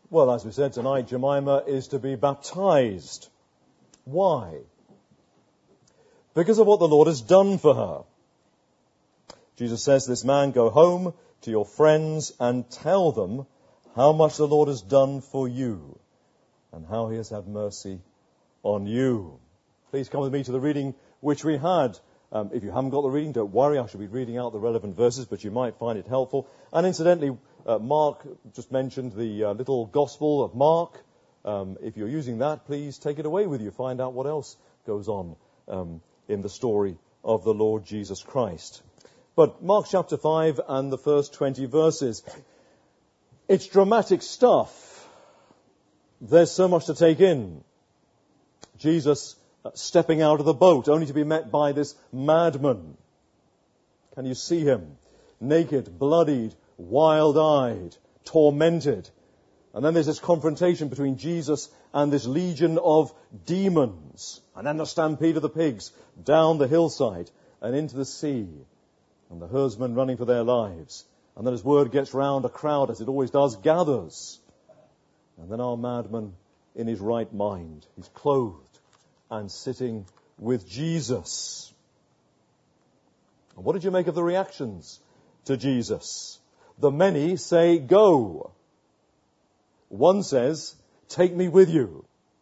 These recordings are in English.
Well, as we said tonight, Jemima is to be baptized. Why? Because of what the Lord has done for her. Jesus says to this man, go home to your friends and tell them how much the Lord has done for you and how he has had mercy on you. Please come with me to the reading which we had. If you haven't got the reading, don't worry. I shall be reading out the relevant verses, but you might find it helpful. And incidentally, Mark just mentioned the little Gospel of Mark. If you're using that, please take it away with you. Find out what else goes on in the story of the Lord Jesus Christ. But Mark chapter 5 and the first 20 verses. It's dramatic stuff. There's so much to take in. Jesus stepping out of the boat, only to be met by this madman. Can you see him? Naked, bloodied, wild-eyed, tormented. And then there's this confrontation between Jesus and this legion of demons. And then the stampede of the pigs down the hillside and into the sea. And the herdsmen running for their lives. And then as word gets round, a crowd, as it always does, gathers. And then our madman in his right mind. He's clothed and sitting with Jesus. And what did you make of the reactions to Jesus? The many say, go. One says, take me with you.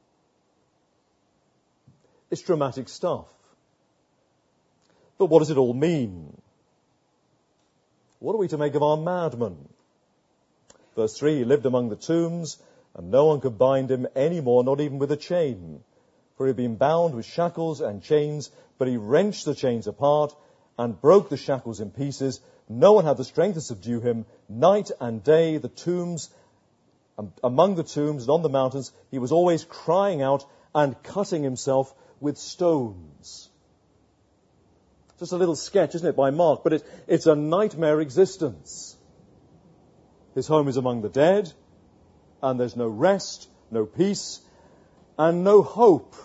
It's dramatic stuff. But what does it all mean? What are we to make of our madman? Verse 3, he lived among the tombs, and no one could bind him any more, not even with a chain. For he had been bound with shackles and chains, but he wrenched the chains apart and broke the shackles in pieces. No one had the strength to subdue him. Night and day, the tombs, among the tombs and on the mountains, he was always crying out and cutting himself with stones. Just a little sketch, isn't it, by Mark? But it's a nightmare existence. His home is among the dead, and there's no rest, no peace, and no hope.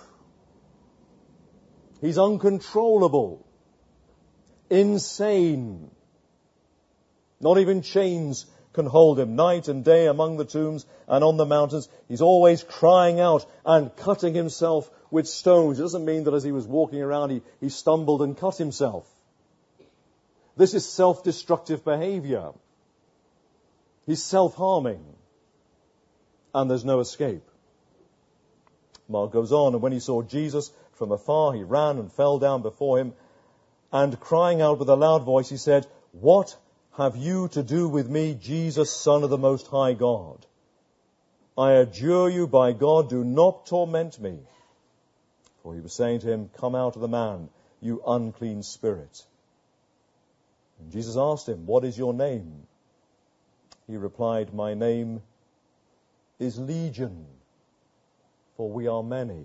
He's uncontrollable, insane. Not even chains can hold him. Night and day among the tombs and on the mountains, he's always crying out and cutting himself with stones. It doesn't mean that as he was walking around, he stumbled and cut himself. This is self-destructive behavior. He's self-harming. And there's no escape. Mark goes on, and when he saw Jesus from afar, he ran and fell down before him, and crying out with a loud voice, he said, what have you to do with me, Jesus, Son of the Most High God? I adjure you by God, do not torment me. For he was saying to him, come out of the man, you unclean spirit. And Jesus asked him, what is your name? He replied, my name is Legion, for we are many.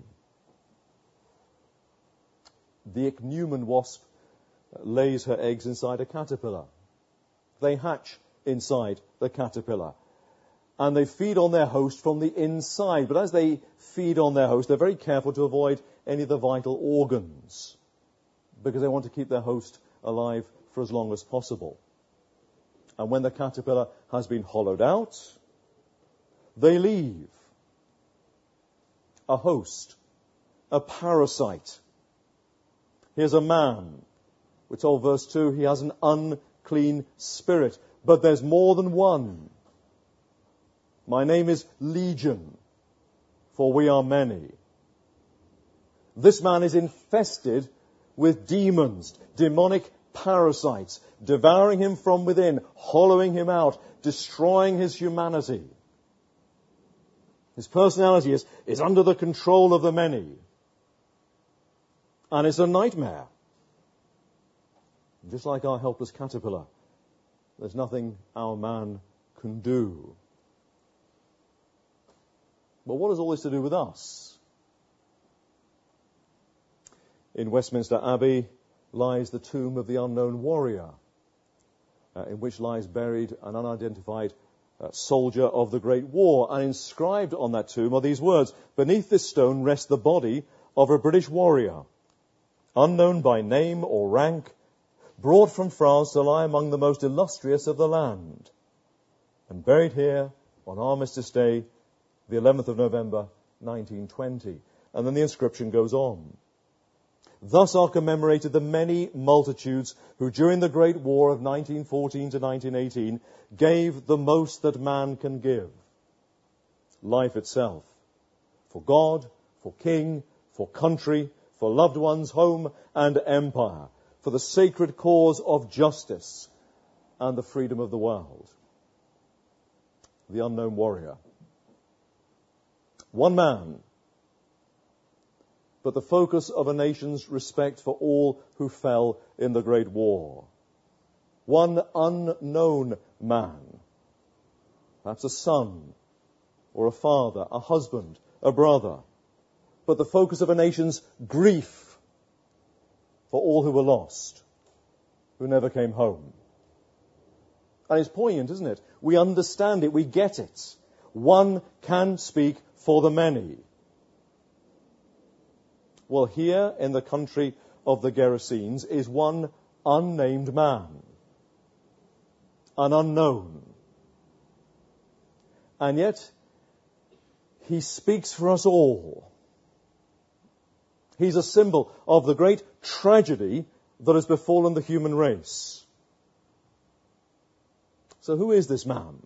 The ichneumon wasp lays her eggs inside a caterpillar. They hatch inside the caterpillar. And they feed on their host from the inside. But as they feed on their host, they're very careful to avoid any of the vital organs, because they want to keep their host alive for as long as possible. And when the caterpillar has been hollowed out, they leave a host, a parasite. Here's a man. We're told, verse 2, he has an unclean spirit. But there's more than one. My name is Legion, for we are many. This man is infested with demons, demonic parasites, devouring him from within, hollowing him out, destroying his humanity. His personality is under the control of the many. And it's a nightmare. Just like our helpless caterpillar, there's nothing our man can do. But what has all this to do with us? In Westminster Abbey lies the tomb of the unknown warrior, in which lies buried an unidentified soldier of the Great War. And inscribed on that tomb are these words, beneath this stone rests the body of a British warrior, unknown by name or rank, brought from France to lie among the most illustrious of the land, and buried here on Armistice Day the 11th of November, 1920. And then the inscription goes on. Thus are commemorated the many multitudes who during the Great War of 1914 to 1918 gave the most that man can give. Life itself. For God, for king, for country, for loved ones, home and empire. For the sacred cause of justice and the freedom of the world. The unknown warrior. One man, but the focus of a nation's respect for all who fell in the Great War. One unknown man, perhaps a son or a father, a husband, a brother, but the focus of a nation's grief for all who were lost, who never came home. And it's poignant, isn't it? We understand it, we get it. One can speak for the many. Well, here in the country of the Gerasenes is one unnamed man, an unknown. And yet, he speaks for us all. He's a symbol of the great tragedy that has befallen the human race. So who is this man?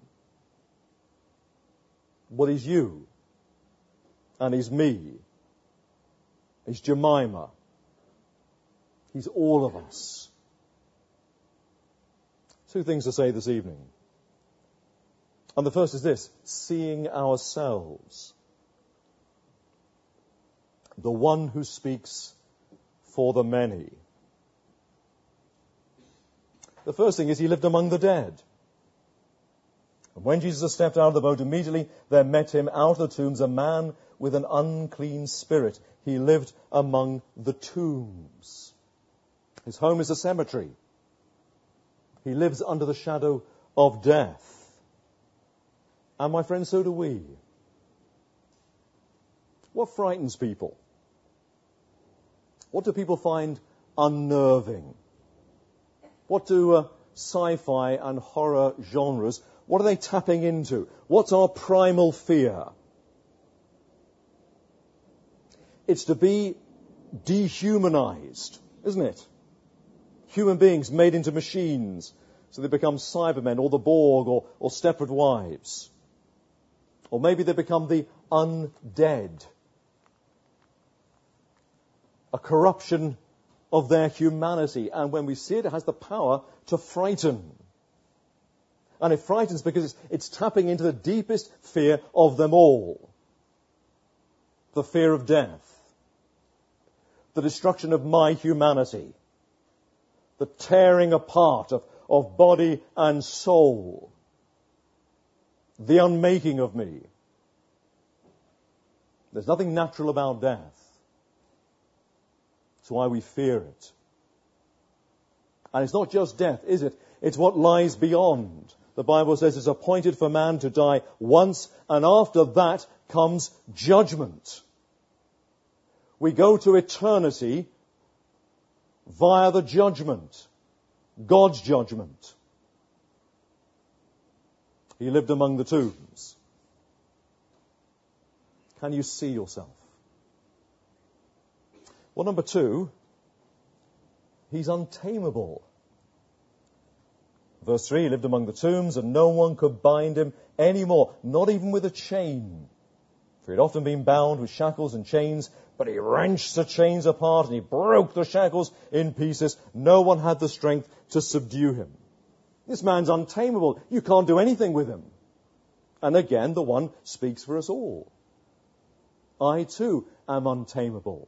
Well, he's you. And he's me. He's Jemima. He's all of us. Two things to say this evening. And the first is this: seeing ourselves. The one who speaks for the many. The first thing is he lived among the dead. And when Jesus stepped out of the boat, immediately there met him out of the tombs a man with an unclean spirit. He lived among the tombs. His home is a cemetery. He lives under the shadow of death. And my friends, so do we. What frightens people? What do people find unnerving? What do sci-fi and horror genres, what are they tapping into? What's our primal fear? It's to be dehumanized, isn't it? Human beings made into machines, so they become Cybermen or the Borg or Stepford Wives. Or maybe they become the undead. A corruption of their humanity. And when we see it, it has the power to frighten. And it frightens because it's tapping into the deepest fear of them all. The fear of death. The destruction of my humanity. The tearing apart of body and soul. The unmaking of me. There's nothing natural about death. That's why we fear it. And it's not just death, is it? It's what lies beyond. The Bible says it's appointed for man to die once, and after that comes judgment. We go to eternity via the judgment, God's judgment. He lived among the tombs. Can you see yourself? Well, number two, he's untamable. Verse 3, he lived among the tombs and no one could bind him anymore, not even with a chain. For he'd often been bound with shackles and chains, but he wrenched the chains apart and he broke the shackles in pieces. No one had the strength to subdue him. This man's untamable. You can't do anything with him. And again, the one speaks for us all. I too am untamable.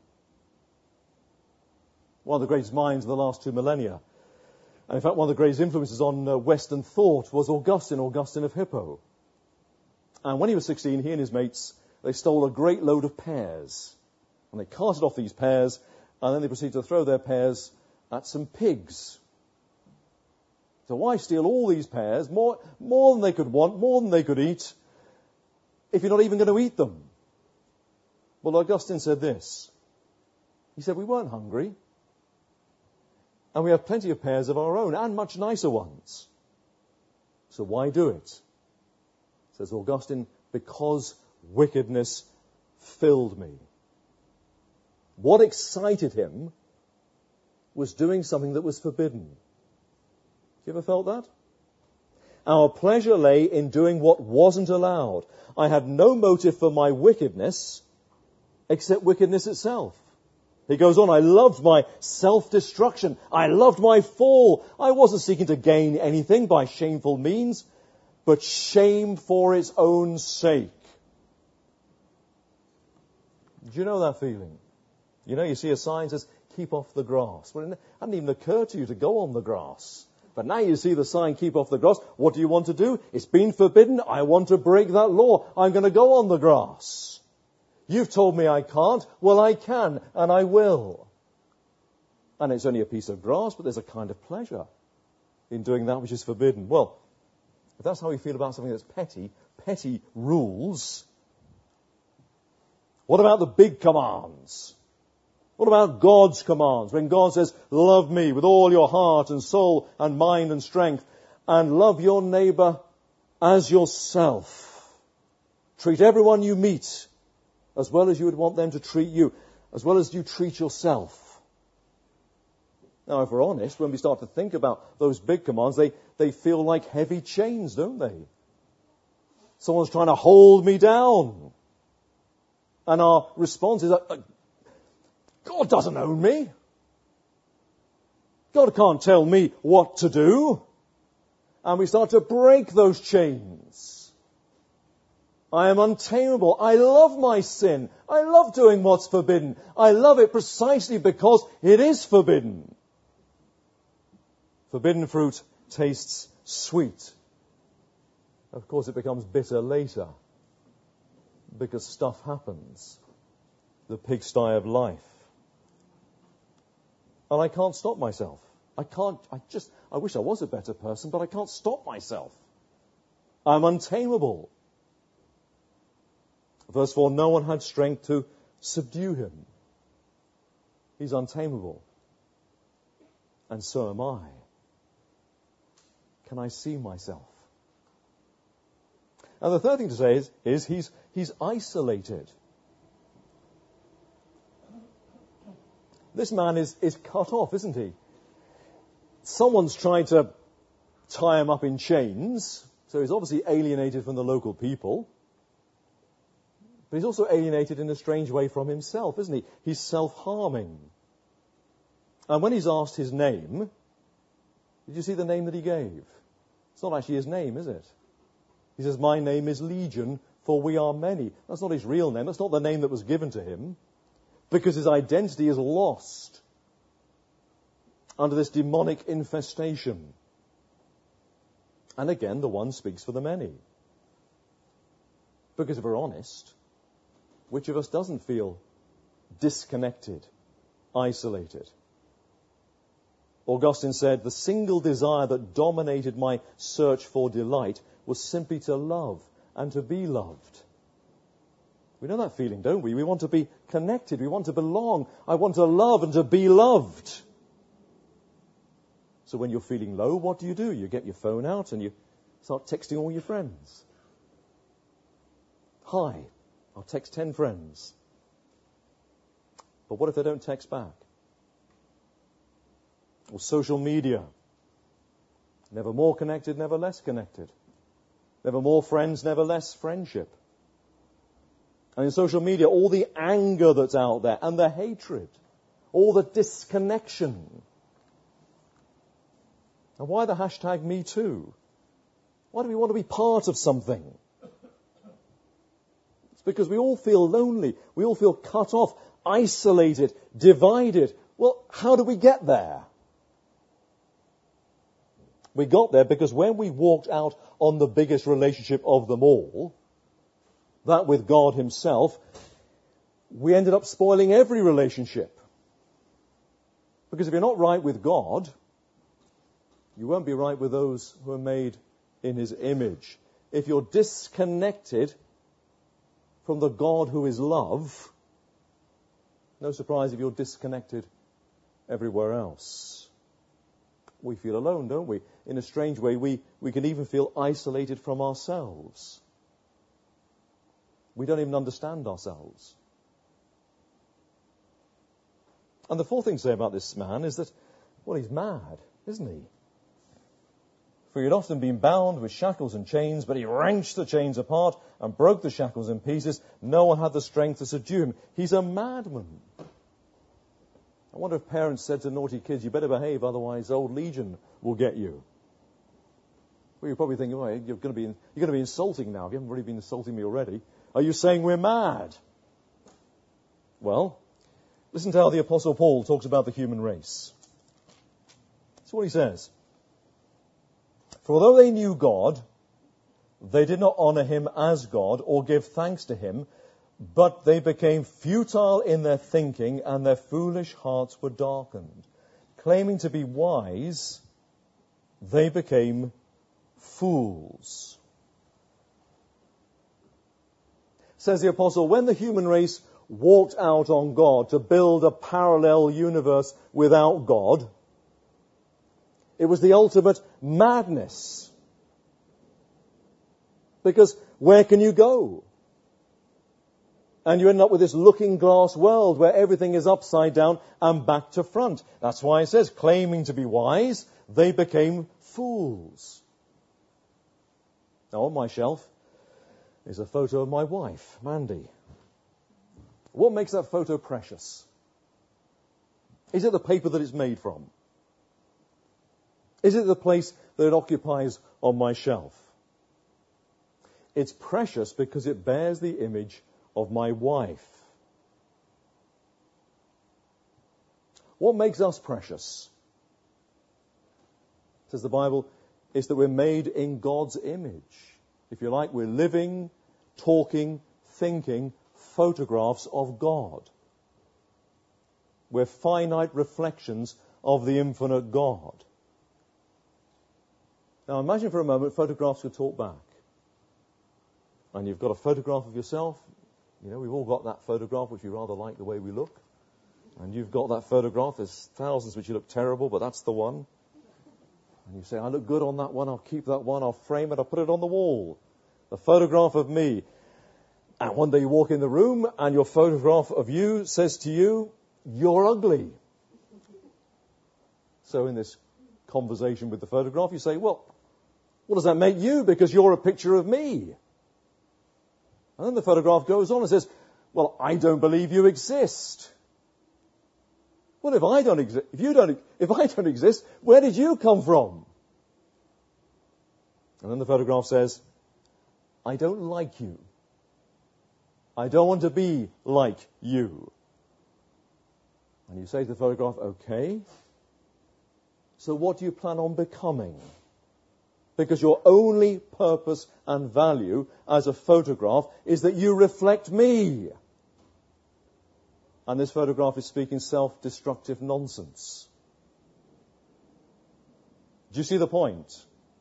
One of the greatest minds of the last 2 millennia. And in fact, one of the greatest influences on Western thought was Augustine of Hippo. And when he was 16, he and his mates, they stole a great load of pears. And they carted off these pears, and then they proceeded to throw their pears at some pigs. So why steal all these pears, more than they could want, more than they could eat, if you're not even going to eat them? Well, Augustine said this. He said, we weren't hungry. And we have plenty of pears of our own, and much nicer ones. So why do it? Says Augustine, because wickedness filled me. What excited him was doing something that was forbidden. You ever felt that? Our pleasure lay in doing what wasn't allowed. I had no motive for my wickedness except wickedness itself. He goes on, I loved my self-destruction. I loved my fall. I wasn't seeking to gain anything by shameful means, but shame for its own sake. Do you know that feeling? You know, you see a sign that says, keep off the grass. Well, it hadn't even occurred to you to go on the grass. But now you see the sign, keep off the grass. What do you want to do? It's been forbidden. I want to break that law. I'm going to go on the grass. You've told me I can't. Well, I can, and I will. And it's only a piece of grass, but there's a kind of pleasure in doing that which is forbidden. Well, if that's how we feel about something that's petty rules, what about the big commands? What about God's commands? When God says, love me with all your heart and soul and mind and strength, and love your neighbor as yourself. Treat everyone you meet as well as you would want them to treat you, as well as you treat yourself. Now, if we're honest, when we start to think about those big commands, they feel like heavy chains, don't they? Someone's trying to hold me down. And our response is, God doesn't own me. God can't tell me what to do. And we start to break those chains. I am untamable. I love my sin. I love doing what's forbidden. I love it precisely because it is forbidden. Forbidden fruit tastes sweet. Of course, it becomes bitter later because stuff happens. The pigsty of life. And I can't stop myself. I wish I was a better person, but I can't stop myself. I'm untamable. Verse 4, no one had strength to subdue him. He's untamable. And so am I. Can I see myself? And the third thing to say is he's isolated. This man is cut off, isn't he? Someone's tried to tie him up in chains, so he's obviously alienated from the local people. But he's also alienated in a strange way from himself, isn't he? He's self-harming. And when he's asked his name, did you see the name that he gave? It's not actually his name, is it? He says, my name is Legion, for we are many. That's not his real name. That's not the name that was given to him. Because his identity is lost under this demonic infestation. And again, the one speaks for the many. Because if we're honest, which of us doesn't feel disconnected, isolated? Augustine said, the single desire that dominated my search for delight was simply to love and to be loved. We know that feeling, don't we? We want to be connected. We want to belong. I want to love and to be loved. So when you're feeling low, what do? You get your phone out and you start texting all your friends. Hi, I'll text 10 friends. But what if they don't text back? Or social media. Never more connected, never less connected. Never more friends, never less friendship. And in social media, all the anger that's out there and the hatred, all the disconnection. And why the hashtag #MeToo? Why do we want to be part of something? It's because we all feel lonely. We all feel cut off, isolated, divided. Well, how do we get there? We got there because when we walked out on the biggest relationship of them all, that with God himself, we ended up spoiling every relationship. Because if you're not right with God, you won't be right with those who are made in his image. If you're disconnected from the God who is love, no surprise if you're disconnected everywhere else. We feel alone, don't we? In a strange way, we can even feel isolated from ourselves. We don't even understand ourselves. And the fourth thing to say about this man is that, well, he's mad, isn't he? For he had often been bound with shackles and chains, but he wrenched the chains apart and broke the shackles in pieces. No one had the strength to subdue him. He's a madman. I wonder if parents said to naughty kids, you better behave, otherwise old Legion will get you. Well, you're probably thinking, well, you're going to be insulting now. You haven't really been insulting me already. Are you saying we're mad? Well, listen to how the Apostle Paul talks about the human race. That's what he says. For although they knew God, they did not honor him as God or give thanks to him, but they became futile in their thinking, and their foolish hearts were darkened. Claiming to be wise, they became fools. Says the apostle, when the human race walked out on God to build a parallel universe without God, it was the ultimate madness. Because where can you go? And you end up with this looking glass world where everything is upside down and back to front. That's why it says, claiming to be wise, they became fools. Now on my shelf is a photo of my wife, Mandy. What makes that photo precious? Is it the paper that it's made from? Is it the place that it occupies on my shelf? It's precious because it bears the image of my wife. What makes us precious? Says the Bible, is that we're made in God's image. If you like, we're living, talking, thinking photographs of God. We're finite reflections of the infinite God. Now imagine for a moment photographs could talk back. And you've got a photograph of yourself. You know, we've all got that photograph which we rather like the way we look. And you've got that photograph. There's thousands which you look terrible, but that's the one. And you say, I look good on that one. I'll keep that one. I'll frame it. I'll put it on the wall. A photograph of me. And one day you walk in the room and your photograph of you says to you, you're ugly. So in this conversation with the photograph, you say, well, what does that make you? Because you're a picture of me. And then the photograph goes on and says, well, I don't believe you exist. Well, if I don't exist, where did you come from? And then the photograph says, I don't like you. I don't want to be like you. And you say to the photograph, okay, so what do you plan on becoming? Because your only purpose and value as a photograph is that you reflect me. And this photograph is speaking self-destructive nonsense. Do you see the point?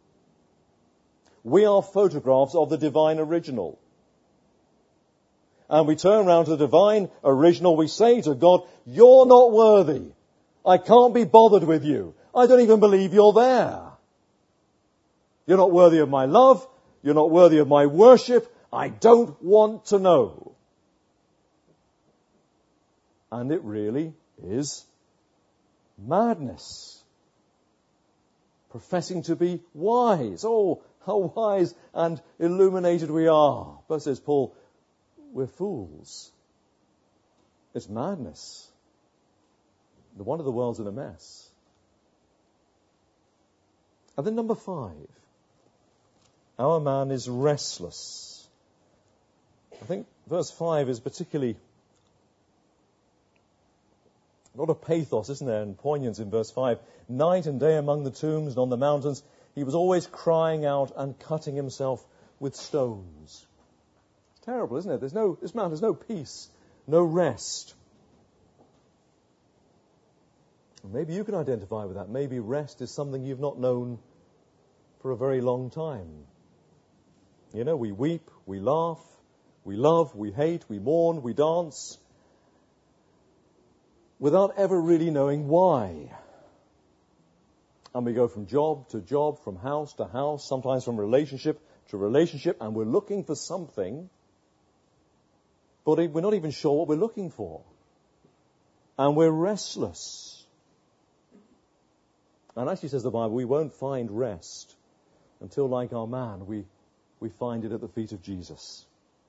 We are photographs of the divine original. And we turn around to the divine original, we say to God, you're not worthy. I can't be bothered with you. I don't even believe you're there. You're not worthy of my love. You're not worthy of my worship. I don't want to know. And it really is madness. Professing to be wise. Oh, how wise and illuminated we are. But says Paul, we're fools. It's madness. The wonder of the world's in a mess. And then number 5. Our man is restless. I think verse 5 is particularly a lot of pathos, isn't there, and poignance in verse 5. Night and day among the tombs and on the mountains, he was always crying out and cutting himself with stones. It's terrible, isn't it? This man has no peace, no rest. Maybe you can identify with that. Maybe rest is something you've not known for a very long time. You know, we weep, we laugh, we love, we hate, we mourn, we dance, without ever really knowing why. And we go from job to job, from house to house, sometimes from relationship to relationship, and we're looking for something but we're not even sure what we're looking for. And we're restless. And actually, says the Bible, we won't find rest until, like our man, we find it at the feet of Jesus.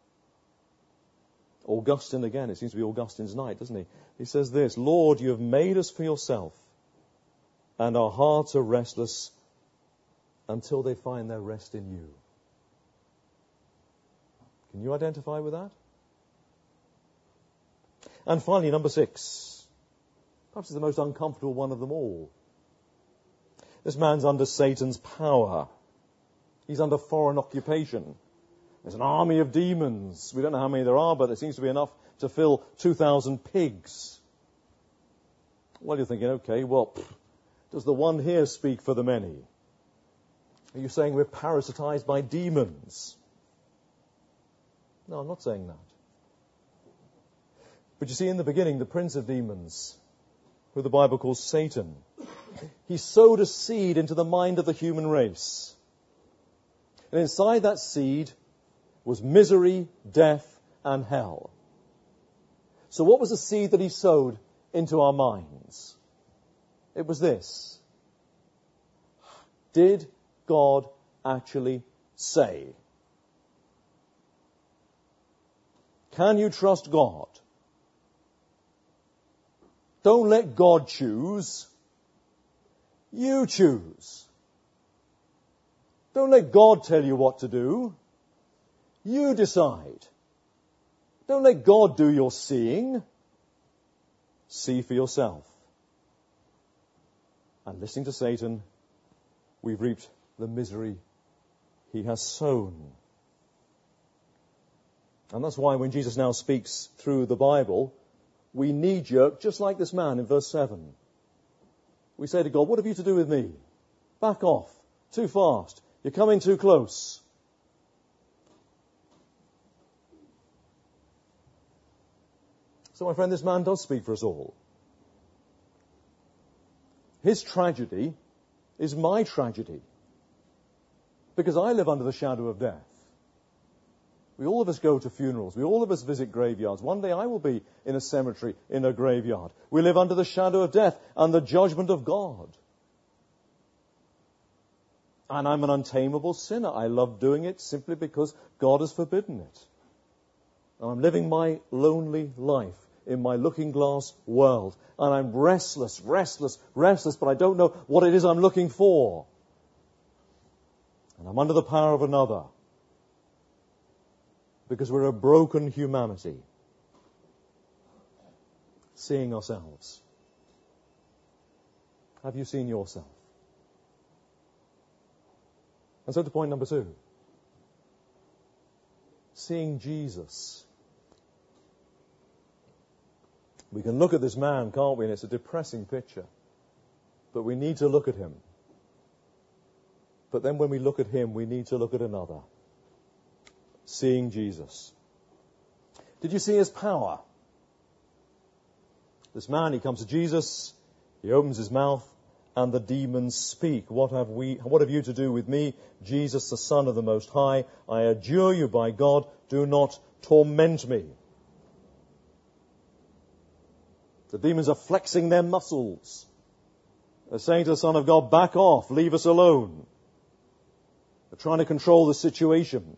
Augustine again, it seems to be Augustine's night, doesn't he? He says this, Lord, you have made us for yourself, and our hearts are restless until they find their rest in you. Can you identify with that? And finally, number 6. Perhaps it's the most uncomfortable one of them all. This man's under Satan's power. He's under foreign occupation. There's an army of demons. We don't know how many there are, but there seems to be enough to fill 2,000 pigs. Well, you're thinking, okay, well, does the one here speak for the many? Are you saying we're parasitized by demons? No, I'm not saying that. But you see, in the beginning, the prince of demons, who the Bible calls Satan, he sowed a seed into the mind of the human race. And inside that seed was misery, death, and hell. So what was the seed that he sowed into our minds? It was this. Did God actually say? Can you trust God? Don't let God choose. You choose. Don't let God tell you what to do. You decide. Don't let God do your seeing. See for yourself. And listening to Satan, we've reaped the misery he has sown. And that's why when Jesus now speaks through the Bible, we knee-jerk, just like this man in verse 7. We say to God, what have you to do with me? Back off. Too fast. You're coming too close. So, my friend, this man does speak for us all. His tragedy is my tragedy. Because I live under the shadow of death. We all of us go to funerals. We all of us visit graveyards. One day I will be in a cemetery, in a graveyard. We live under the shadow of death and the judgment of God. And I'm an untamable sinner. I love doing it simply because God has forbidden it. And I'm living my lonely life in my looking glass world. And I'm restless, but I don't know what it is I'm looking for. And I'm under the power of another. Because we're a broken humanity. Seeing ourselves. Have you seen yourself? And so to point number 2. Seeing Jesus. We can look at this man, can't we? And it's a depressing picture. But we need to look at him. But then when we look at him, we need to look at another. Seeing Jesus. Did you see his power? This man, he comes to Jesus, he opens his mouth, and the demons speak. What have you to do with me, Jesus, the Son of the Most High? I adjure you by God, do not torment me. The demons are flexing their muscles. They're saying to the Son of God, back off, leave us alone. They're trying to control the situation.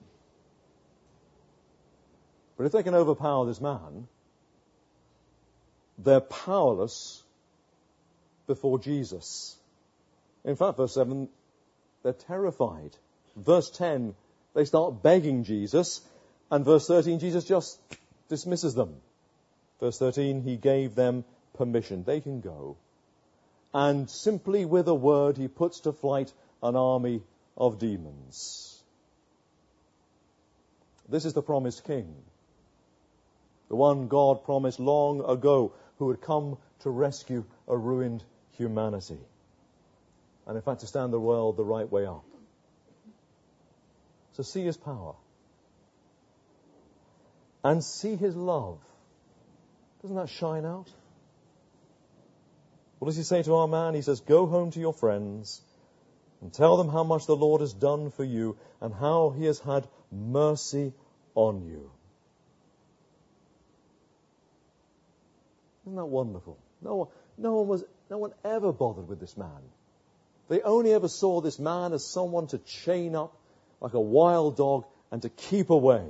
But if they can overpower this man, they're powerless before Jesus. In fact, verse 7, they're terrified. Verse 10, they start begging Jesus. And verse 13, Jesus just dismisses them. Verse 13, he gave them permission. They can go. And simply with a word, he puts to flight an army of demons. This is the promised king. The one God promised long ago who would come to rescue a ruined humanity. And in fact to stand the world the right way up. So see his power. And see his love. Doesn't that shine out? What does he say to our man? He says, go home to your friends and tell them how much the Lord has done for you and how he has had mercy on you. Isn't that wonderful? No one ever bothered with this man. They only ever saw this man as someone to chain up like a wild dog and to keep away.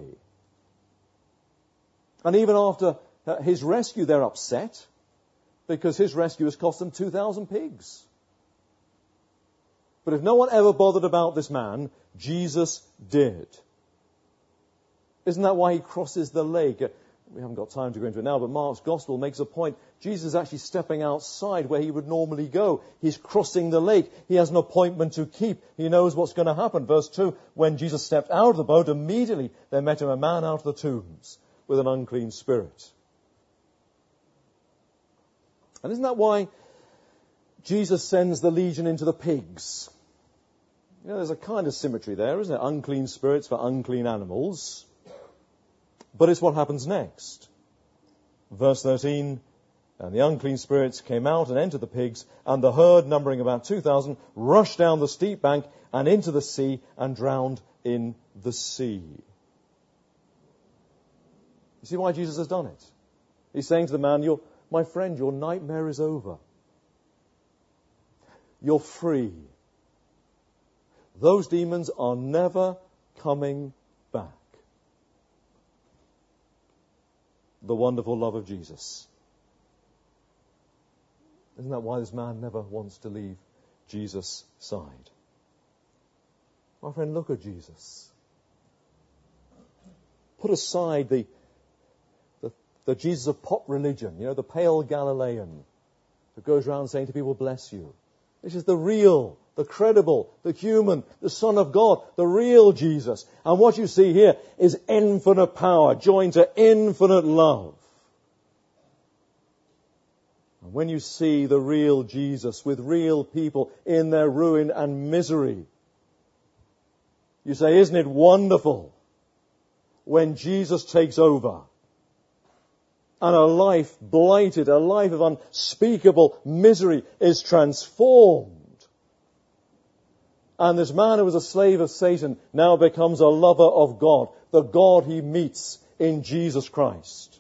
And even after his rescue, they're upset because his rescue has cost them 2,000 pigs. But if no one ever bothered about this man, Jesus did. Isn't that why he crosses the lake? We haven't got time to go into it now, but Mark's Gospel makes a point. Jesus is actually stepping outside where he would normally go. He's crossing the lake. He has an appointment to keep. He knows what's going to happen. Verse 2, when Jesus stepped out of the boat, immediately there met him a man out of the tombs with an unclean spirit. And isn't that why Jesus sends the legion into the pigs? You know, there's a kind of symmetry there, isn't it? Unclean spirits for unclean animals. But it's what happens next. Verse 13, and the unclean spirits came out and entered the pigs, and the herd, numbering about 2,000, rushed down the steep bank and into the sea and drowned in the sea. You see why Jesus has done it? He's saying to the man, my friend, your nightmare is over. You're free. Those demons are never coming back. The wonderful love of Jesus. Isn't that why this man never wants to leave Jesus' side? My friend, look at Jesus. Put aside the Jesus of pop religion, the pale Galilean who goes around saying to people, bless you. This is the real, the credible, the human, the Son of God, the real Jesus. And what you see here is infinite power joined to infinite love. And when you see the real Jesus with real people in their ruin and misery, you say, isn't it wonderful when Jesus takes over and a life blighted, a life of unspeakable misery is transformed. And this man who was a slave of Satan now becomes a lover of God, the God he meets in Jesus Christ.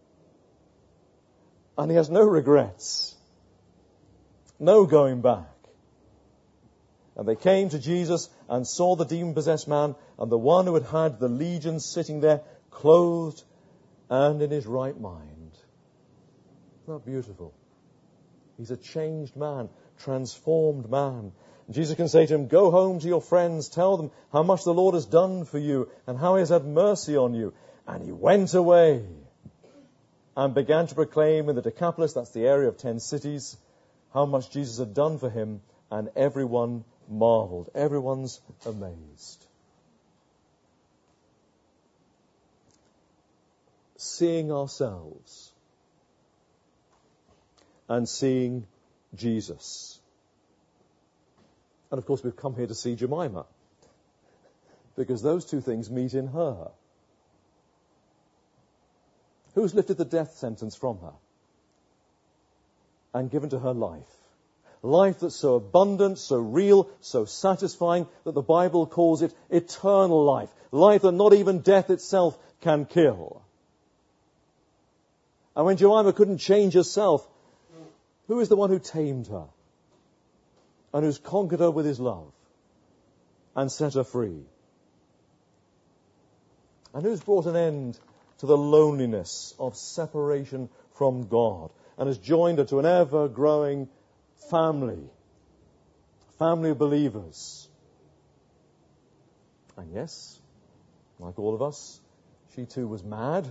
And he has no regrets, no going back. And they came to Jesus and saw the demon-possessed man and the one who had had the legion sitting there, clothed and in his right mind. Isn't that beautiful? He's a changed man, transformed man. And Jesus can say to him, go home to your friends, tell them how much the Lord has done for you and how he has had mercy on you. And he went away and began to proclaim in the Decapolis, that's the area of 10 cities, how much Jesus had done for him, and everyone marveled. Everyone's amazed. Seeing ourselves and seeing Jesus. And of course we've come here to see Jemima, because those two things meet in her. Who's lifted the death sentence from her and given to her life? Life that's so abundant, so real, so satisfying that the Bible calls it eternal life. Life that not even death itself can kill. And when Jemima couldn't change herself, who is the one who tamed her and who's conquered her with his love and set her free? And who's brought an end to the loneliness of separation from God and has joined her to an ever-growing family of believers? And yes, like all of us, she too was mad.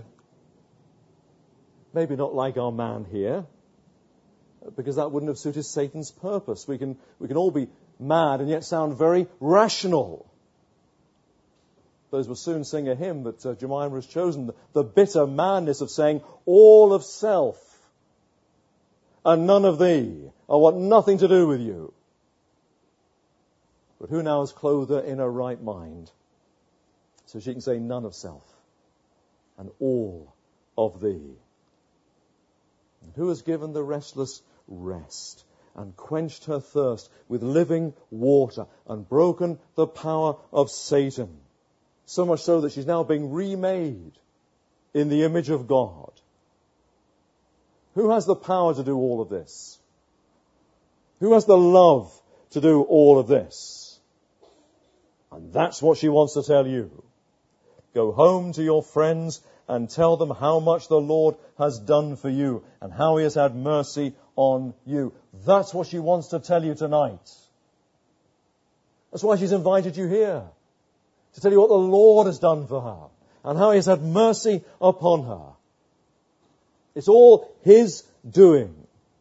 Maybe not like our man here, because that wouldn't have suited Satan's purpose. We can all be mad and yet sound very rational. Those will soon sing a hymn that Jemima has chosen, the bitter madness of saying, all of self and none of thee. I want nothing to do with you. But who now has clothed her in her right mind, so she can say none of self and all of thee? And who has given the restless rest and quenched her thirst with living water and broken the power of Satan? So much so that she's now being remade in the image of God. Who has the power to do all of this? Who has the love to do all of this? And that's what she wants to tell you. Go home to your friends and tell them how much the Lord has done for you and how He has had mercy on you. That's what she wants to tell you tonight. That's why she's invited you here, to tell you what the Lord has done for her and how He has had mercy upon her. It's all His doing.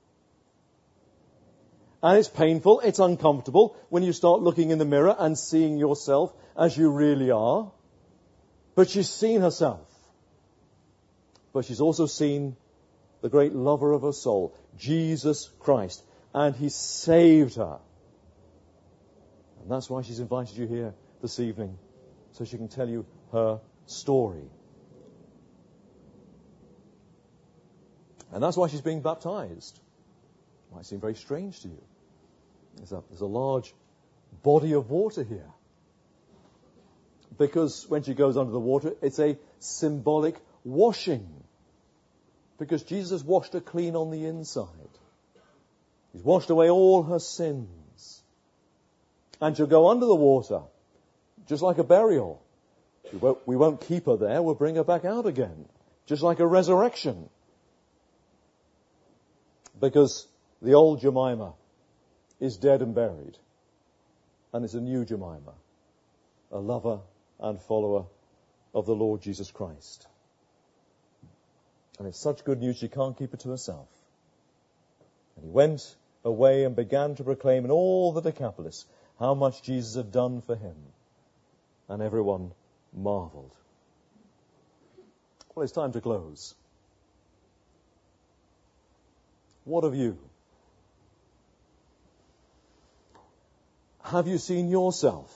And it's painful, it's uncomfortable when you start looking in the mirror and seeing yourself as you really are. But she's seen herself. But she's also seen the great lover of her soul, Jesus Christ. And He saved her. And that's why she's invited you here this evening, so she can tell you her story. And that's why she's being baptized. It might seem very strange to you. There's a large body of water here. Because when she goes under the water, it's a symbolic washing. Because Jesus has washed her clean on the inside. He's washed away all her sins. And she'll go under the water, just like a burial. We won't keep her there, we'll bring her back out again. Just like a resurrection. Because the old Jemima is dead and buried. And it's a new Jemima, a lover and follower of the Lord Jesus Christ. And it's such good news she can't keep it to herself. And he went away and began to proclaim in all the Decapolis how much Jesus had done for him. And everyone marveled. Well, it's time to close. What of you? Have you seen yourself?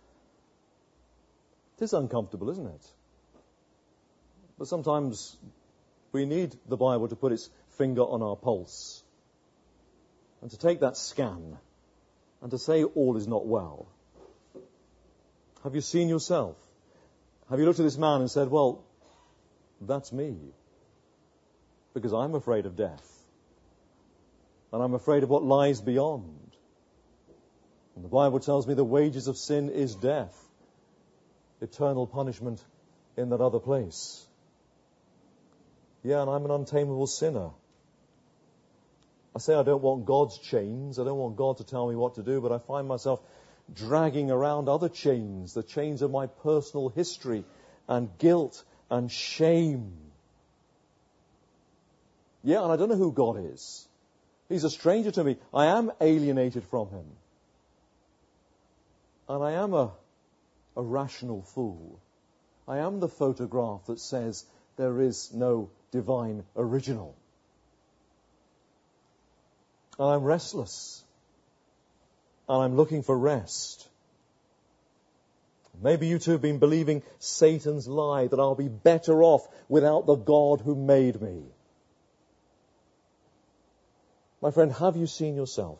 It is uncomfortable, isn't it? But sometimes we need the Bible to put its finger on our pulse and to take that scan and to say all is not well. Have you seen yourself? Have you looked at this man and said, well, that's me, because I'm afraid of death and I'm afraid of what lies beyond. And the Bible tells me the wages of sin is death, eternal punishment in that other place. Yeah, and I'm an untamable sinner. I say I don't want God's chains. I don't want God to tell me what to do, but I find myself dragging around other chains, the chains of my personal history and guilt and shame. Yeah, and I don't know who God is. He's a stranger to me. I am alienated from Him. And I am a rational fool. I am the photograph that says there is no divine original. And I'm restless. And I'm looking for rest. Maybe you too have been believing Satan's lie that I'll be better off without the God who made me. My friend, have you seen yourself?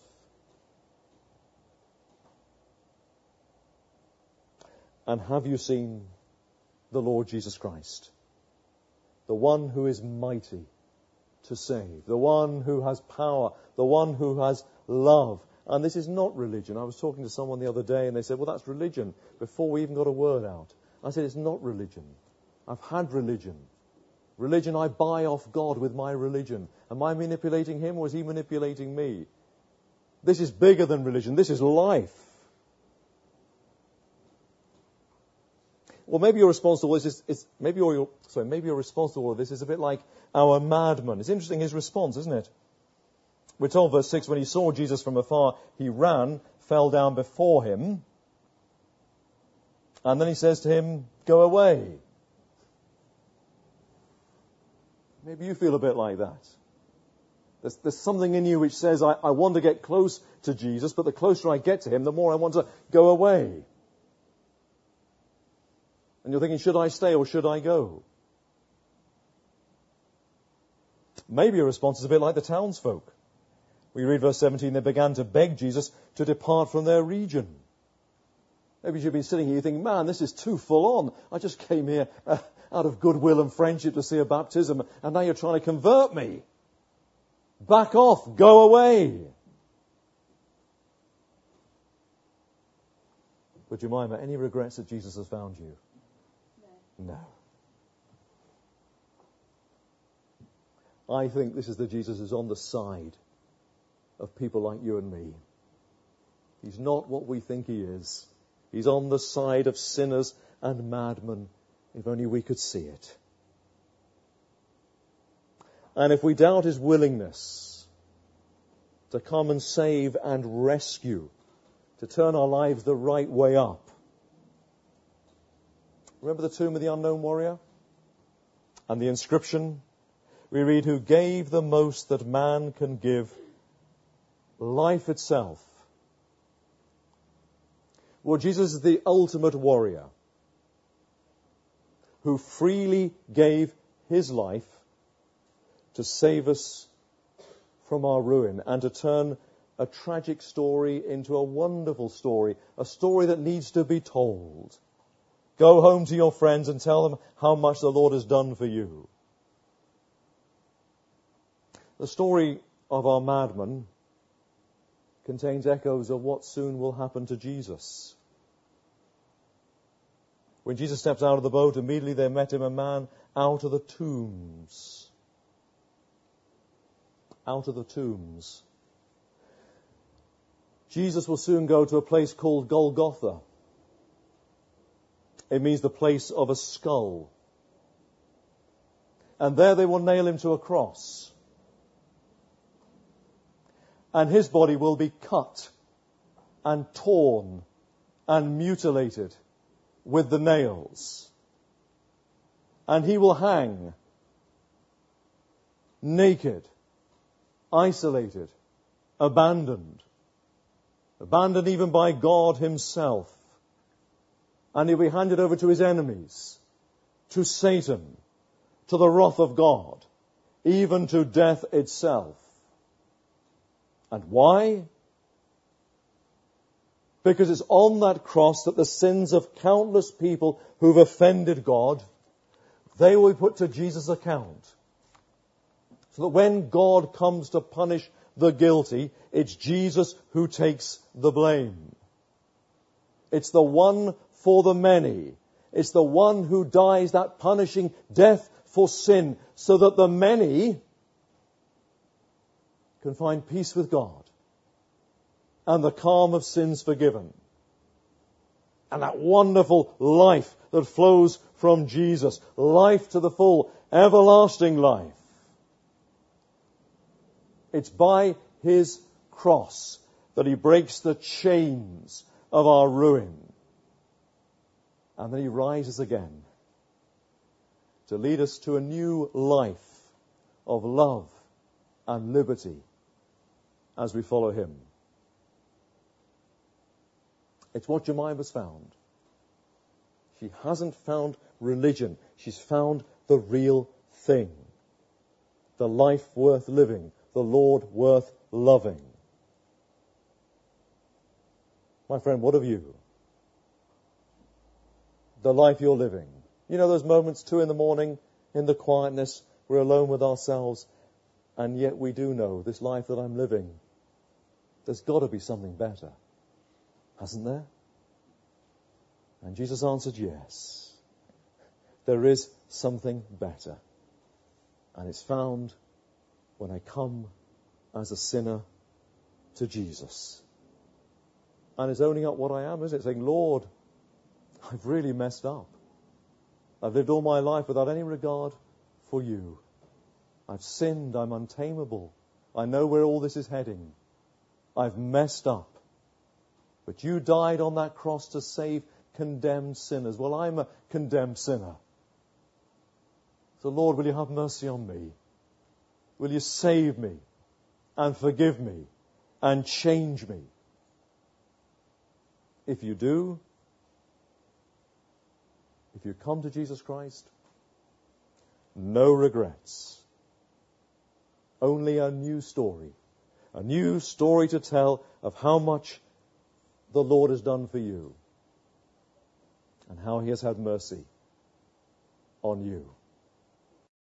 And have you seen the Lord Jesus Christ? The one who is mighty to save. The one who has power. The one who has love. And this is not religion. I was talking to someone the other day and they said, well, that's religion, before we even got a word out. I said, it's not religion. I've had religion. Religion, I buy off God with my religion. Am I manipulating Him or is He manipulating me? This is bigger than religion. This is life. Well, maybe your response to all this is maybe your response to all of this is a bit like our madman. It's interesting, his response, isn't it? We're told, verse 6, when he saw Jesus from afar, he ran, fell down before him, and then he says to him, go away. Maybe you feel a bit like that. There's something in you which says, I want to get close to Jesus, but the closer I get to Him, the more I want to go away. And you're thinking, should I stay or should I go? Maybe your response is a bit like the townsfolk. We read verse 17, they began to beg Jesus to depart from their region. Maybe you've been sitting here thinking, man, this is too full on. I just came here out of goodwill and friendship to see a baptism, and now you're trying to convert me. Back off. Go away. But Jemima, any regrets that Jesus has found you? No. I think this is the Jesus who's on the side of people like you and me. He's not what we think he is. He's on the side of sinners and madmen, if only we could see it. And if we doubt his willingness to come and save and rescue, to turn our lives the right way up. Remember the tomb of the unknown warrior? And the inscription? We read, who gave the most that man can give, life itself. Well, Jesus is the ultimate warrior who freely gave his life to save us from our ruin and to turn a tragic story into a wonderful story, a story that needs to be told. Go home to your friends and tell them how much the Lord has done for you. The story of our madman contains echoes of what soon will happen to Jesus. When Jesus steps out of the boat, immediately there met him a man out of the tombs. Out of the tombs. Jesus will soon go to a place called Golgotha. It means the place of a skull. And there they will nail him to a cross. And his body will be cut and torn and mutilated with the nails. And he will hang naked, isolated, abandoned even by God himself. And he'll be handed over to his enemies, to Satan, to the wrath of God, even to death itself. And why? Because it's on that cross that the sins of countless people who've offended God, they will be put to Jesus' account. So that when God comes to punish the guilty, it's Jesus who takes the blame. It's the one for the many. It's the one who dies that punishing death for sin, so that the many can find peace with God and the calm of sins forgiven. And that wonderful life that flows from Jesus, life to the full, everlasting life. It's by his cross that he breaks the chains of our ruin. And then he rises again to lead us to a new life of love and liberty as we follow him. It's what Jemima's found. She hasn't found religion. She's found the real thing. The life worth living. The Lord worth loving. My friend, what of you? The life you're living. You know those moments, 2 a.m, in the quietness, we're alone with ourselves, and yet we do know this life that I'm living, there's got to be something better. Hasn't there? And Jesus answered yes. There is something better. And it's found when I come as a sinner to Jesus. And it's owning up what I am, isn't it? Saying, Lord, I've really messed up. I've lived all my life without any regard for you. I've sinned. I'm untamable. I know where all this is heading. I've messed up. But you died on that cross to save condemned sinners. Well, I'm a condemned sinner. So, Lord, will you have mercy on me? Will you save me and forgive me and change me? If you do, if you come to Jesus Christ, no regrets. Only a new story to tell of how much the Lord has done for you and how he has had mercy on you.